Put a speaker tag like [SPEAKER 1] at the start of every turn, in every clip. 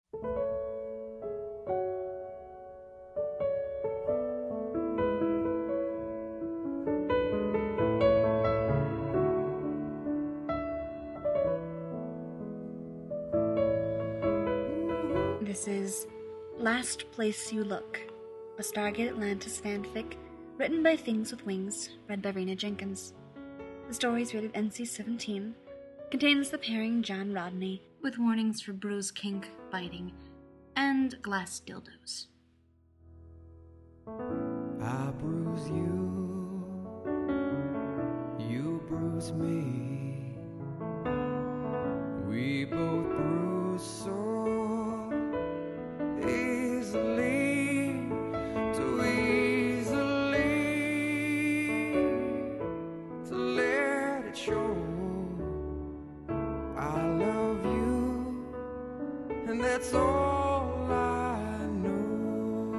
[SPEAKER 1] This is Last Place You Look, a Stargate Atlantis fanfic written by Things with Wings, read by Rena Jenkins. The story is rated NC-17, contains the pairing John Rodney, with warnings for bruise, kink, biting, and glass dildos.
[SPEAKER 2] I bruise you, you bruise me. We both bruise so easily, too easily to let it show. I love you, and that's all I know.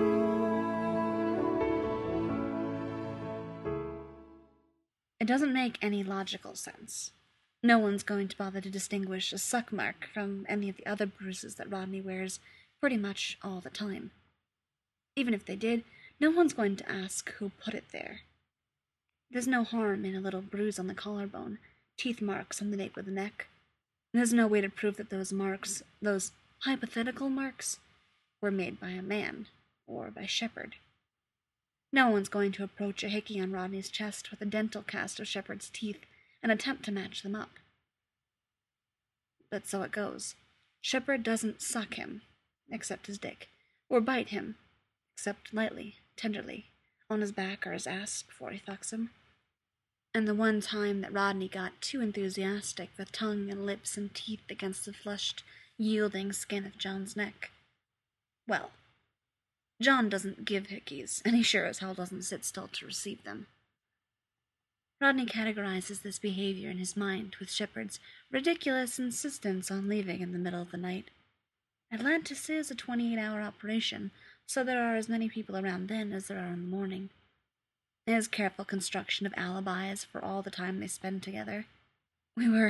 [SPEAKER 1] It doesn't make any logical sense. No one's going to bother to distinguish a suck mark from any of the other bruises that Rodney wears pretty much all the time. Even if they did, no one's going to ask who put it there. There's no harm in a little bruise on the collarbone, teeth marks on the nape of the neck. There's no way to prove that those marks, those hypothetical marks, were made by a man, or by Shepard. No one's going to approach a hickey on Rodney's chest with a dental cast of Shepard's teeth and attempt to match them up. But so it goes. Shepard doesn't suck him, except his dick, or bite him, except lightly, tenderly, on his back or his ass before he fucks him. And the one time that Rodney got too enthusiastic with tongue and lips and teeth against the flushed, yielding skin of John's neck, well, John doesn't give hickeys, and he sure as hell doesn't sit still to receive them. Rodney categorizes this behavior in his mind with Shepard's ridiculous insistence on leaving in the middle of the night. Atlantis is a 28-hour operation, so there are as many people around then as there are in the morning. His careful construction of alibis for all the time they spend together. We were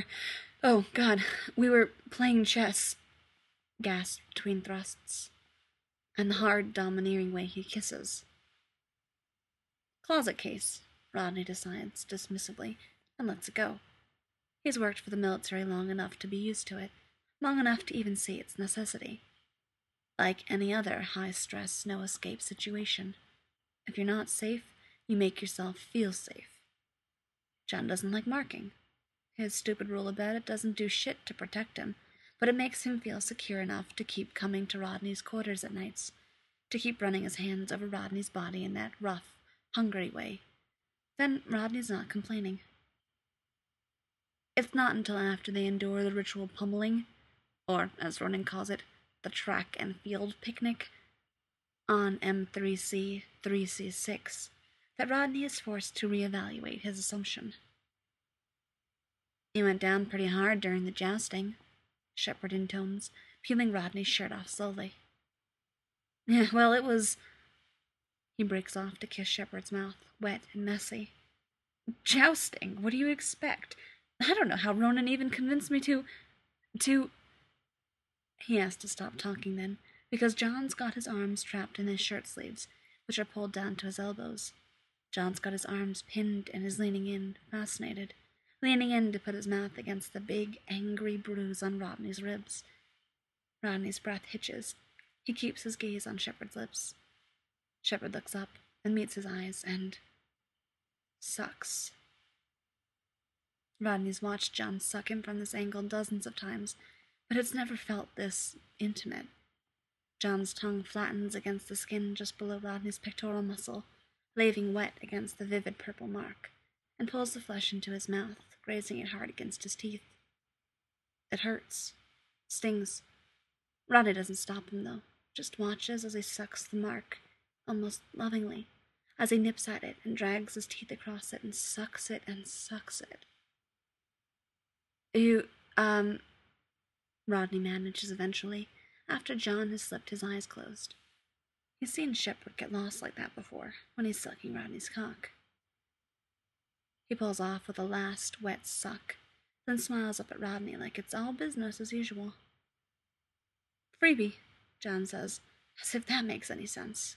[SPEAKER 1] playing chess, gasped between thrusts, and the hard, domineering way he kisses. Closet case, Rodney decides dismissively, and lets it go. He's worked for the military long enough to be used to it, long enough to even see its necessity. Like any other high-stress, no-escape situation, if you're not safe, you make yourself feel safe. John doesn't like marking. His stupid rule about it doesn't do shit to protect him, but it makes him feel secure enough to keep coming to Rodney's quarters at nights, to keep running his hands over Rodney's body in that rough, hungry way. Then Rodney's not complaining. It's not until after they endure the ritual pummeling, or, as Ronan calls it, the track and field picnic, on M3C 3C6, that Rodney is forced to reevaluate his assumption. "You went down pretty hard during the jousting," Shepard intones, peeling Rodney's shirt off slowly. "Yeah, well, it was..." He breaks off to kiss Shepard's mouth, wet and messy. "Jousting? What do you expect? I don't know how Ronan even convinced me to... He has to stop talking then, because John's got his arms trapped in his shirt sleeves, which are pulled down to his elbows. John's got his arms pinned and is leaning in, fascinated, leaning in to put his mouth against the big, angry bruise on Rodney's ribs. Rodney's breath hitches. He keeps his gaze on Shepard's lips. Shepard looks up and meets his eyes and... sucks. Rodney's watched John suck him from this angle dozens of times, but it's never felt this intimate. John's tongue flattens against the skin just below Rodney's pectoral muscle, laving wet against the vivid purple mark, and pulls the flesh into his mouth, grazing it hard against his teeth. It hurts. Stings. Rodney doesn't stop him, though, just watches as he sucks the mark, almost lovingly, as he nips at it and drags his teeth across it and sucks it and sucks it. Rodney manages eventually, after John has slipped his eyes closed. He's seen Shepard get lost like that before, when he's sucking Rodney's cock. He pulls off with a last wet suck, then smiles up at Rodney like it's all business as usual. "For Freebie, John says, as if that makes any sense.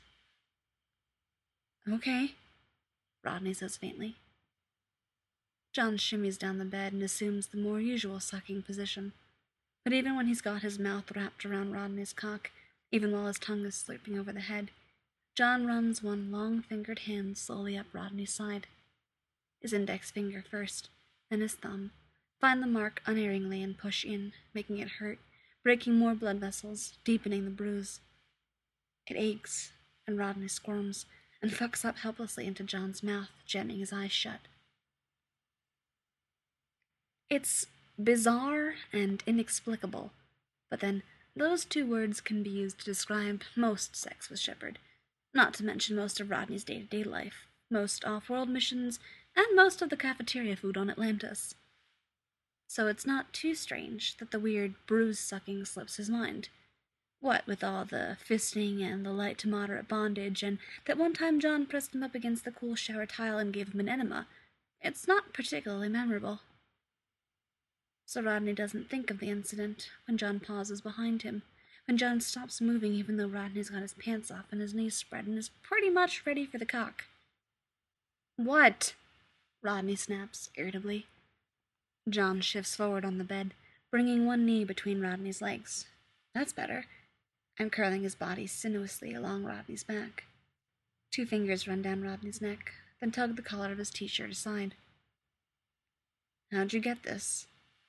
[SPEAKER 1] Okay, Rodney says faintly. John shimmies down the bed and assumes the more usual sucking position. But even when he's got his mouth wrapped around Rodney's cock, even while his tongue is slurping over the head, John runs one long-fingered hand slowly up Rodney's side. His index finger first, then his thumb, find the mark unerringly and push in, making it hurt, breaking more blood vessels, deepening the bruise. It aches, and Rodney squirms, and fucks up helplessly into John's mouth, jamming his eyes shut. It's bizarre and inexplicable, but then those two words can be used to describe most sex with Shepard, not to mention most of Rodney's day-to-day life, most off-world missions, and most of the cafeteria food on Atlantis. So it's not too strange that the weird bruise-sucking slips his mind. What with all the fisting and the light to moderate bondage, and that one time John pressed him up against the cool shower tile and gave him an enema, it's not particularly memorable. So Rodney doesn't think of the incident when John pauses behind him, when John stops moving even though Rodney's got his pants off and his knees spread and is pretty much ready for the cock. What? Rodney snaps irritably. John shifts forward on the bed, bringing one knee between Rodney's legs. That's better. And curling his body sinuously along Rodney's back. Two fingers run down Rodney's neck, then tug the collar of his t-shirt aside. How'd you get this?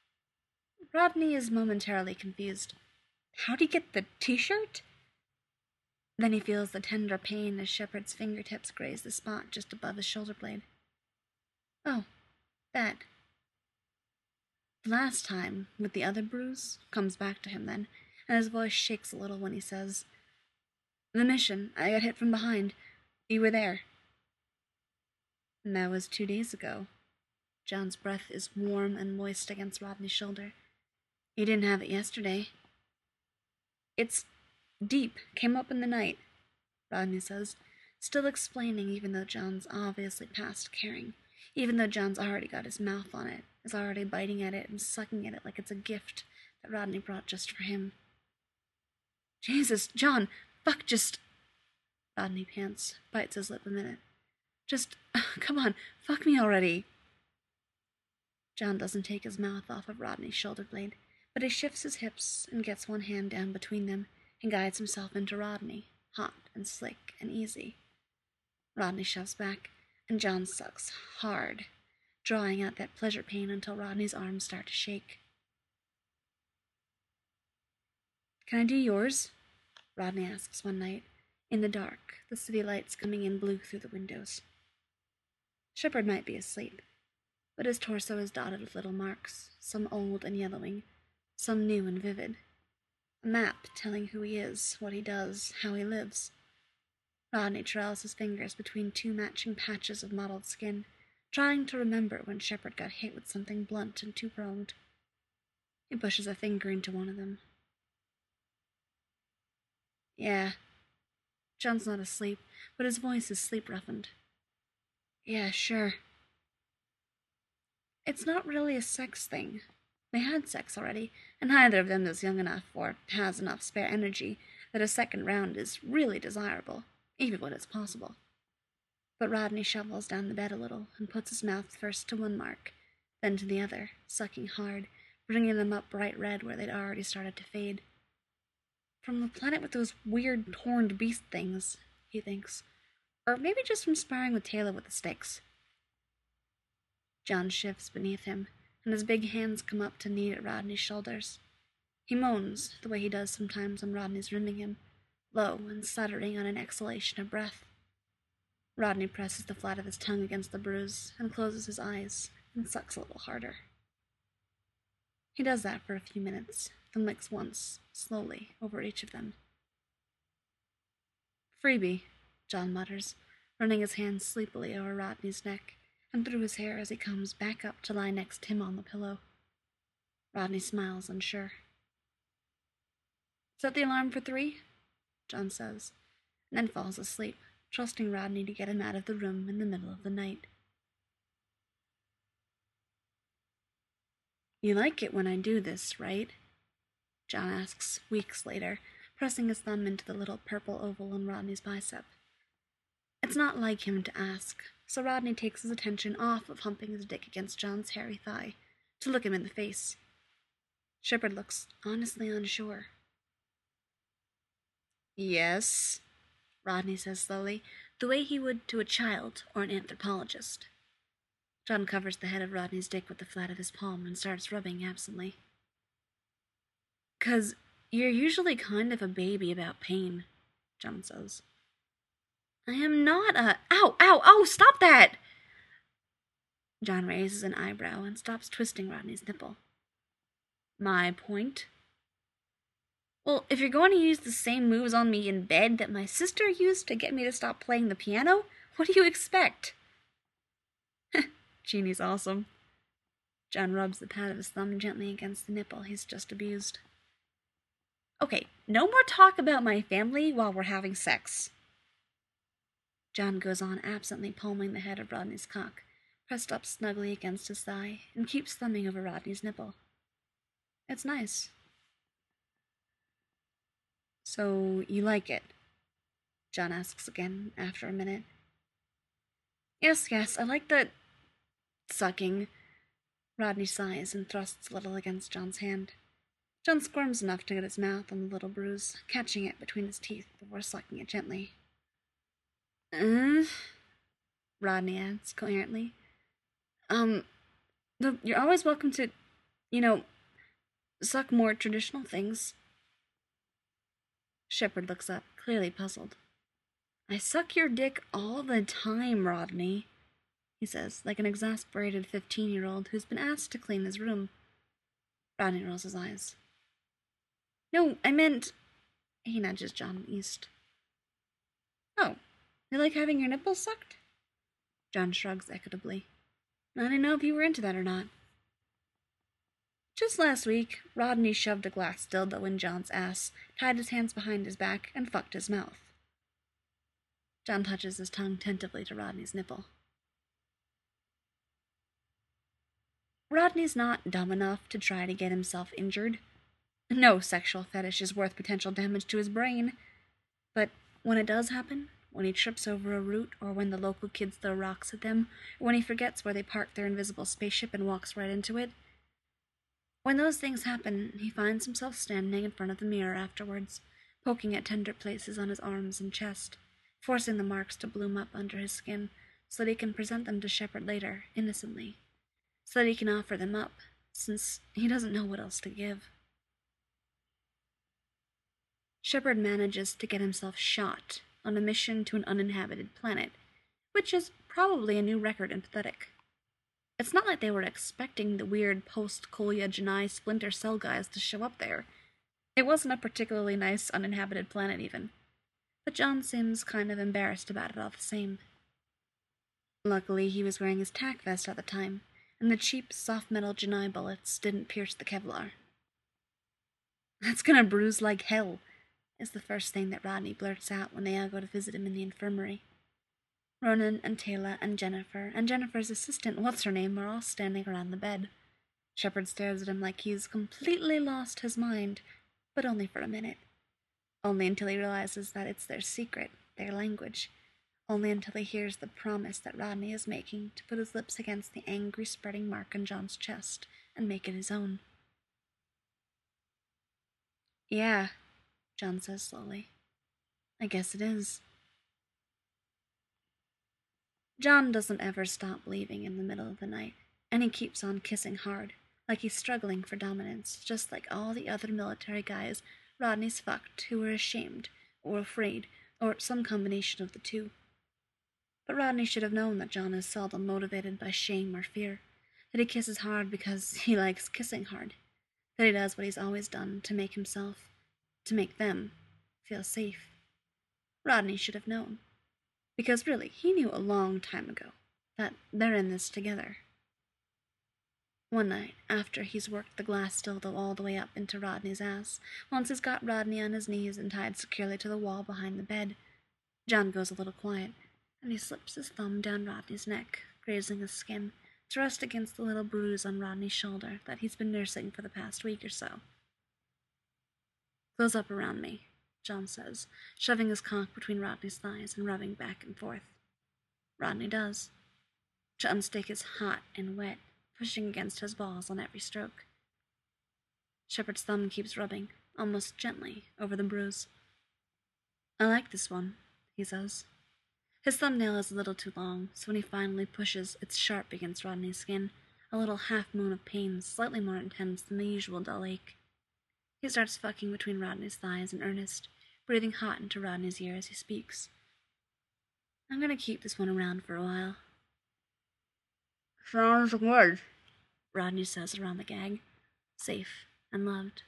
[SPEAKER 1] Rodney is momentarily confused. How'd he get the t-shirt? Then he feels the tender pain as Shepard's fingertips graze the spot just above his shoulder blade. Oh, that. The last time, with the other bruise, comes back to him then, and his voice shakes a little when he says, The mission, I got hit from behind. You were there. And that was 2 days ago. John's breath is warm and moist against Rodney's shoulder. You didn't have it yesterday. It's deep, came up in the night, Rodney says, still explaining even though John's obviously past caring, even though John's already got his mouth on it, is already biting at it and sucking at it like it's a gift that Rodney brought just for him. Jesus, John, fuck, just... Rodney pants, bites his lip a minute. Just, come on, fuck me already. John doesn't take his mouth off of Rodney's shoulder blade, but he shifts his hips and gets one hand down between them and guides himself into Rodney, hot and slick and easy. Rodney shoves back, and John sucks hard, drawing out that pleasure pain until Rodney's arms start to shake. Can I do yours? Rodney asks one night, in the dark, the city lights coming in blue through the windows. Shepard might be asleep, but his torso is dotted with little marks, some old and yellowing, some new and vivid. A map telling who he is, what he does, how he lives. Rodney trails his fingers between two matching patches of mottled skin, trying to remember when Shepard got hit with something blunt and two-pronged. He pushes a finger into one of them. Yeah. John's not asleep, but his voice is sleep-roughened. Yeah, sure. It's not really a sex thing. They had sex already, and neither of them is young enough or has enough spare energy that a second round is really desirable, even when it's possible. But Rodney shovels down the bed a little and puts his mouth first to one mark, then to the other, sucking hard, bringing them up bright red where they'd already started to fade. From the planet with those weird horned beast things, he thinks. Or maybe just from sparring with Taylor with the sticks. John shifts beneath him, and his big hands come up to knead at Rodney's shoulders. He moans, the way he does sometimes when Rodney's rimming him, low and stuttering on an exhalation of breath. Rodney presses the flat of his tongue against the bruise and closes his eyes and sucks a little harder. He does that for a few minutes, then licks once, slowly, over each of them. Freebie, John mutters, running his hands sleepily over Rodney's neck and through his hair as he comes back up to lie next to him on the pillow. Rodney smiles, unsure. Set the alarm for 3, John says, and then falls asleep, trusting Rodney to get him out of the room in the middle of the night. You like it when I do this, right? John asks, weeks later, pressing his thumb into the little purple oval on Rodney's bicep. It's not like him to ask, so Rodney takes his attention off of humping his dick against John's hairy thigh, to look him in the face. Shepard looks honestly unsure. Yes, Rodney says slowly, the way he would to a child or an anthropologist. John covers the head of Rodney's dick with the flat of his palm and starts rubbing absently. 'Cause you're usually kind of a baby about pain, John says. I am not a... Ow, ow, ow, stop that! John raises an eyebrow and stops twisting Rodney's nipple. My point? Well, if you're going to use the same moves on me in bed that my sister used to get me to stop playing the piano, what do you expect? Jeannie's awesome. John rubs the pad of his thumb gently against the nipple he's just abused. Okay, no more talk about my family while we're having sex. John goes on absently palming the head of Rodney's cock, pressed up snugly against his thigh, and keeps thumbing over Rodney's nipple. It's nice. So, you like it? John asks again after a minute. Yes, I like the... sucking. Rodney sighs and thrusts a little against John's hand. John squirms enough to get his mouth on the little bruise, catching it between his teeth before sucking it gently. Rodney adds coherently. You're always welcome to, suck more traditional things. Shepard looks up, clearly puzzled. I suck your dick all the time, Rodney, he says, like an exasperated 15-year-old who's been asked to clean his room. Rodney rolls his eyes. No, I meant... He nudges John east. Oh, you like having your nipples sucked? John shrugs equitably. I didn't know if you were into that or not. Just last week, Rodney shoved a glass dildo in John's ass, tied his hands behind his back, and fucked his mouth. John touches his tongue tentatively to Rodney's nipple. Rodney's not dumb enough to try to get himself injured. No sexual fetish is worth potential damage to his brain. But when it does happen, when he trips over a root, or when the local kids throw rocks at them, or when he forgets where they parked their invisible spaceship and walks right into it, when those things happen, he finds himself standing in front of the mirror afterwards, poking at tender places on his arms and chest, forcing the marks to bloom up under his skin so that he can present them to Shepard later, innocently, so that he can offer them up, since he doesn't know what else to give. Shepard manages to get himself shot on a mission to an uninhabited planet, which is probably a new record in pathetic. It's not like they were expecting the weird post-Kolya Janai Splinter Cell guys to show up there. It wasn't a particularly nice uninhabited planet, even. But John seems kind of embarrassed about it all the same. Luckily, he was wearing his tack vest at the time, and the cheap, soft metal Janai bullets didn't pierce the Kevlar. That's gonna bruise like hell, is the first thing that Rodney blurts out when they all go to visit him in the infirmary. Ronan and Taylor and Jennifer's assistant, what's-her-name, are all standing around the bed. Shepard stares at him like he's completely lost his mind, but only for a minute. Only until he realizes that it's their secret, their language. Only until he hears the promise that Rodney is making to put his lips against the angry spreading mark on John's chest and make it his own. Yeah, John says slowly. I guess it is. John doesn't ever stop leaving in the middle of the night, and he keeps on kissing hard, like he's struggling for dominance, just like all the other military guys Rodney's fucked who were ashamed, or afraid, or some combination of the two. But Rodney should have known that John is seldom motivated by shame or fear, that he kisses hard because he likes kissing hard, that he does what he's always done to make himself, to make them, feel safe. Rodney should have known. Because really, he knew a long time ago that they're in this together. One night, after he's worked the glass dildo all the way up into Rodney's ass, once he's got Rodney on his knees and tied securely to the wall behind the bed, John goes a little quiet, and he slips his thumb down Rodney's neck, grazing his skin, to rest against the little bruise on Rodney's shoulder that he's been nursing for the past week or so. Close up around me, John says, shoving his cock between Rodney's thighs and rubbing back and forth. Rodney does. John's dick is hot and wet, pushing against his balls on every stroke. Shepard's thumb keeps rubbing, almost gently, over the bruise. I like this one, he says. His thumbnail is a little too long, so when he finally pushes, it's sharp against Rodney's skin, a little half-moon of pain slightly more intense than the usual dull ache. He starts fucking between Rodney's thighs in earnest, breathing hot into Rodney's ear as he speaks. I'm gonna keep this one around for a while.
[SPEAKER 3] Sounds good,
[SPEAKER 1] Rodney says around the gag. Safe and loved.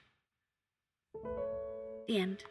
[SPEAKER 1] The end.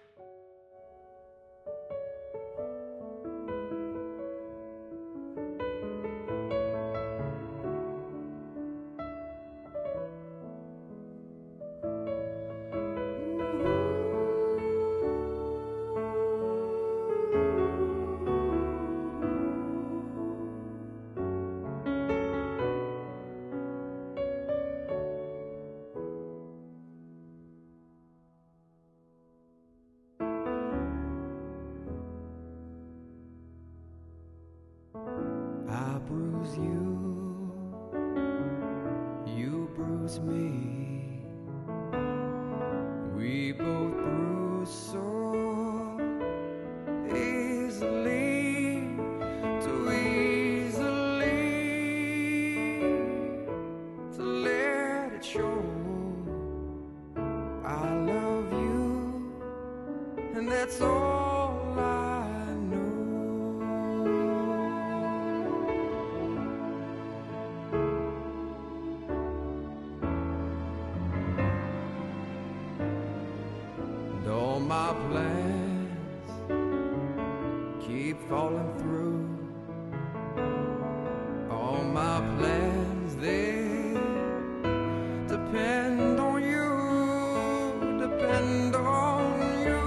[SPEAKER 2] I bruise you, you bruise me. We both bruise so easily, too easily, to let it show. I love you, and that's all I know. All my plans keep falling through. All my plans, they depend on you, depend on you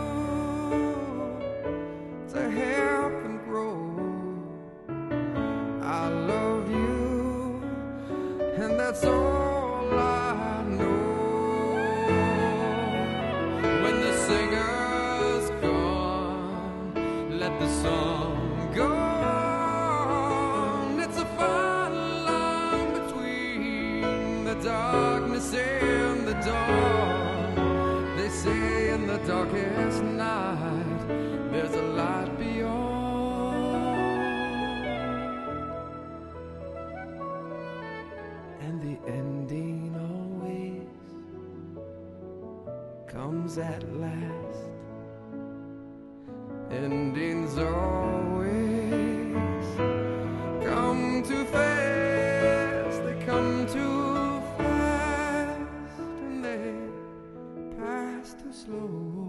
[SPEAKER 2] to help and grow. I love you, and that's all I know. When the singer's gone, let the song go on. It's a fine line between the darkness and the dawn. They say in the darkest night there's a light beyond, and the ending always comes at last. Endings always come too fast. They come too fast, and they pass too slow.